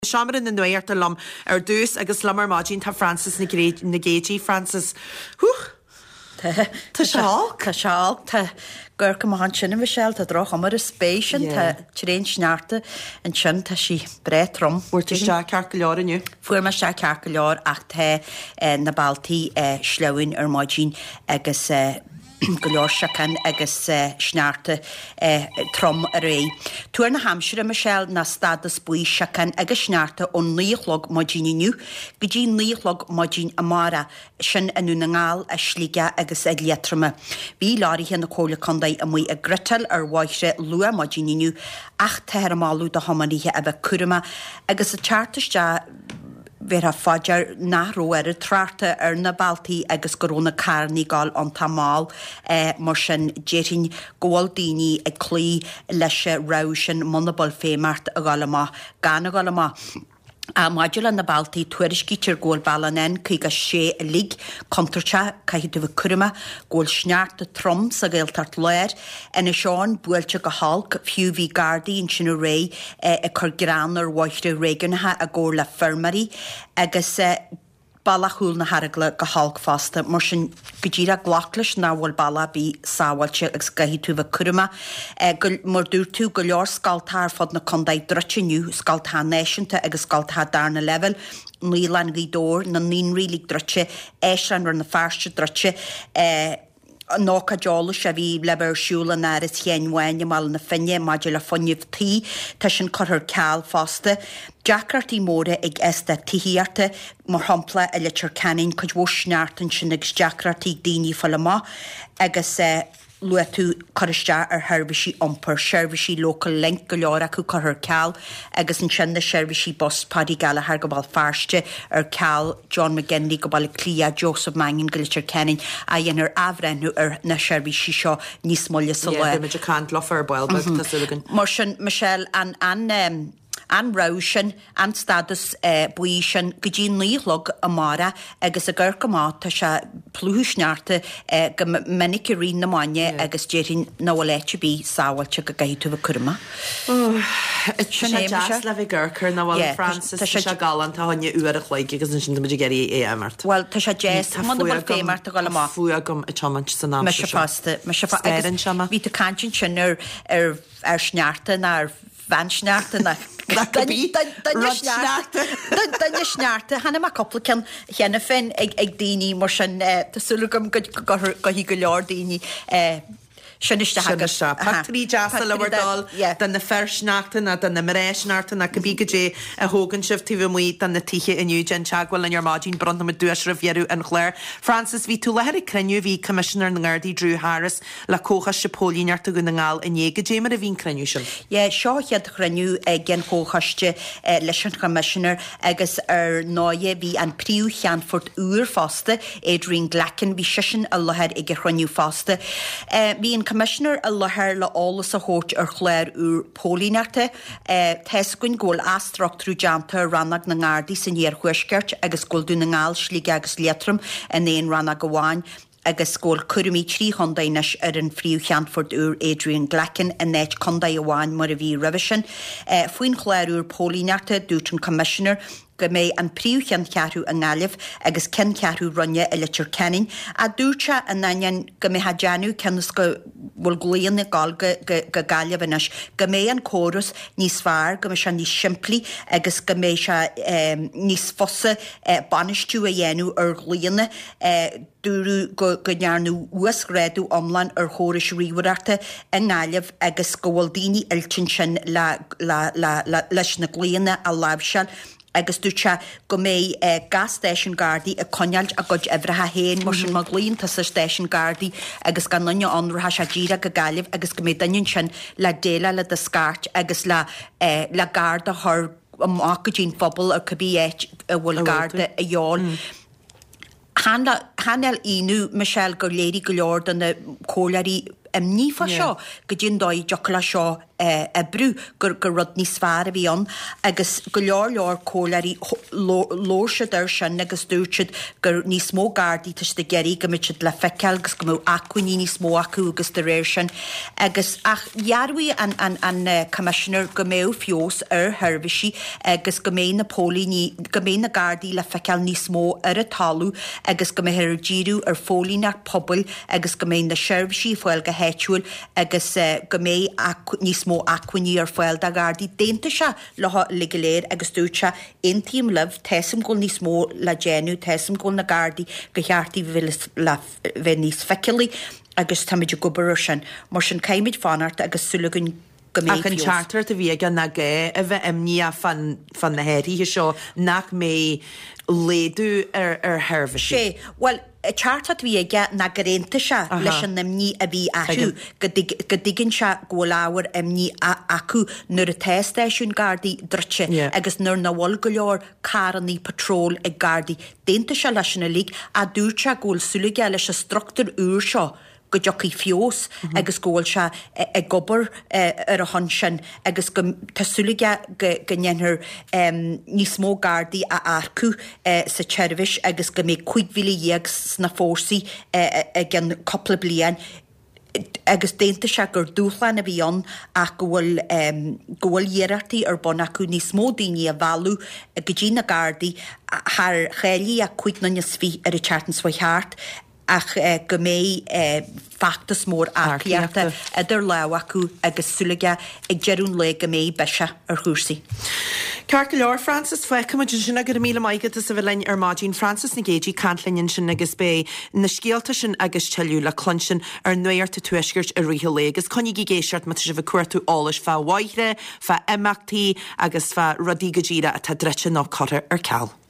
Seaamar na nuirtar lom dús agus lamar máidín tá Francis na Gagey Francis. Tá seál? Tá seál tá gur go han sinna bhseil tá droch mar is spéisian tá tréin snearta an sin tá si bretrom. Búirte se cear go leor aniu? Fuair mar se cear go leor ach tá na Baltaí sleabhain ar máidín agus go leor seacan agus snearta trom a ré. Tuair na Hampshire Michelle na stadas buí seacan agus snearta ón níochlog máidín iniu, go dtí níochlog máidín amara sin anú na ngáil a slíige agus ag letrama. Bhí láirithe na cóla condaid a mui a grital ar bhaithre lua máidín iniu ach teir máú de homaníthe a bheith curama agus a chartaiste Ver a fadjar nachró a trarta ar na Baltaí agus goróna carní gáil an tamáil mar sin déirin ggóildaoine ag clí leise rásin monabal fémart a gálamá gan a gálamá. A maidiúil na Baltaí tuairiscítear ggóil ballanen chuig a sé a lig contarte caiithú bh curma ggóil sneart a trom sa ggéiltart léir ina seán buailte go halc fiú bhí gardaí in sinna ré a chur gran ar bhaithre réigeanathe a ggóir le fermarí agus ballachúil na haragla go halc fasta mar sin go ddíra ghlachlis ná bhfuil balla bí sáhailte agus gaithú bh curma mar dúr tú go leor scaltáir fod na condaid drutiniu scaltá náisiúnta agus scaltá darna level nílan gídór na nín rilí drutse éisran ar na fearste drutse nócha deála a bhí lebar siúla na is chéanhhaine mal na finne maidir le fonnimhtí tá sin chuthir ceall fásta. Jackart í móra ag esta tííarta mar hampla a litir canin chud bhó sneartan sin agus Jackart í daoine fallama agus lua tú choiste ar herbisí ompar seirbisí local link go leor acu chuthir ceall agus an sin na seirbisí bost Paddy Gallagher go bhfuil fearste ar ceall John McGinley go bhfuil clia Joseph Mangan go litir canin a dhéanaar ahrenú ar na seirbisí seo níos molla sa le. Iidir cant lofer bail mar sin Michelle an rásin an stadas buí sin go dtí níochlog amara agus a gur go má tá se plúthsnearta go minic rí na maine agus déirin nóhléite bí sáhailte go gaithú bh curma. le bh ggurchar na bhfuil Francis se galan tá haine uair a chléig agus sin muidir geirí éamart. Well tá sé jazz bhfuil fémart a gáil má. Fuair gom i teamant san ná. Me se fásta bhí a cantin sin ar snearta ná vansnearta na Danne snearta hanna má coplacin cheanna fin ag daoine mar sin tásúlagam go hí go leor daoine Sinniste Patrí deasa lebardal den na fersneachta na den na maréisneachta na go bígadé a hógan sibh tú muí den na tíe inniu gen teagháil an ar máidín branda me dúis ra bhéú an chléir. Francis ví tú leheir creniu hí commissioner na Gardaí Drew Harris le cóchas sepólínearta go na ngáil in égadé mar a bhín creniu sin. Seo chead creniu gen cóchaiste leis an commissioner agus ar náie bhí an príú cheanfort úr fásta Adrian Glacken bhí sisin a leheir ag creniu fásta. Bhí an Commissioner a lethir le álas a hót ar chléir úr pólínearta teiscuin ggóil astracht trú deanta rannag na Gardaí san dhéar chuisceart agus ggóilú na ngáil slíige agus létram in éon rannag go bháin agus scóil curimí trí chondainis ar an fríú cheanfort úr Adrian Glacken a néit condaid amháin mar a bhí revision. Fuoin chléir úr pólínearta dúirt an Commissioner go mé an príúchan cearú a ngáileh agus cen cearú runne a litir cenin a dúrte a nain go mé ha deanú cenas go bhfuil glíon na gáil go gaiileh inis go mé an córas níos fearr go mé se níos siimplí agus go mé se níos fosa banistú a dhéanú ar glíonna dúrú go nearnú uasgréadú omlan ar chóris ríomhreachta a ngáileh agus go bhfuil daoine iltin sin leis na glíonna a lábhseil agus dúte go mé gas Station Gardaí a conealt a god ebretha héin mar sin má glíonnta sa Station Gardaí agus gan nunne anratha se díra go gaiileh agus go mé dainn sin le déile le de scart agus le garda th amachchadín fphobal a cabbí éit a bhfuil garda a dheáil. Hanel inú Michelle go léirí go leor den na cólarí nífa seo go dtíon dóid jola seo a brú gur rud ní sfar a bhíon agus go leor cólarí lóirse sin agus dúirteid gur ní smó gardaí tuiste geirí go muid le feiceil agus go mó acuiní ní smó acu agus de réir sin agus ach jaarhui an commissioner go mé fios Herbisí agus go mé na pólí go mé na gardaí le feiceil ní smó a talú agus go mé hir díú fólí nach pobl agus go mé na Herbisí foiil go héitiúil agus go mé ní smó acuiní foiil da gardaí dénta se le léir agus dúte intíim leh tesim go ní smó le dénú tesim go na gardaí go cheartí bheit níos feiceilí agus táidir gobar sin mar sin caiimiid fanart agus sulagann Ac yn charter dy fi gan na ge a fe emni a fan na heri sio nac me ledu herfys. She, well, y charter dy fi gan na garenta sia leis yn emni a fi achu gydigyn sia gwolawr emni acu nyr y testasiwn gardi drytse agos nyr na wal gwylior carani patrol y gardi denta sia leis yn y lig a dŵr sia gwol swylig leis y structur ŵr sio go joci fios agus góil se a gobar ar a hansin agus go tasúlige go nnéanthar níos mó gardaí a arcú sa Chervis agus go mé 5 mhíle sna fórsaí gan coppla blian agus dénta se gur dúchlein a bhíon ach gohfuil dhéarachtaí ar bon acu níos mó daoine a bhallú go dtí na gardaí thar chéalaí a 5 na sví ar a chartan svoi heart ach go mé factas mór arciarta idir le acu agus sulaige ag jeún le go mé beise ar chúsaí. Ceart go leor Francis Feckham sin a gur míle maigad a sa bhlein ar máidín Francis na géidí cantlinn sin agus bé na scialta sin agus teú le clonsin ar nuirta tuisgirt a ríthe le agus chunig géisiart mat se bh cuairtú álas fá waithre, fá imachtaí agus fá rodí go ddíra a tá dreite ná cotar ar ceall.